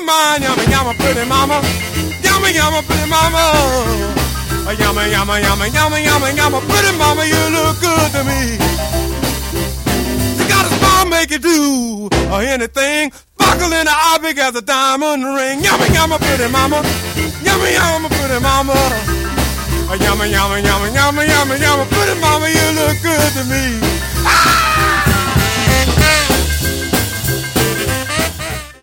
mine. Yummy, yummy, pretty mama. Yummy, yummy, pretty mama. Yummy, yummy, yummy, yummy, yummy, yummy, pretty mama, you look good to me. You got a smile make you do anything. Buckle in the eye big as a diamond ring. Yummy, yummy, pretty mama. Yummy, yummy, pretty mama. Yummy, yummy, yummy, yummy, yummy, yummy, pretty mama, you look good to me. Ah!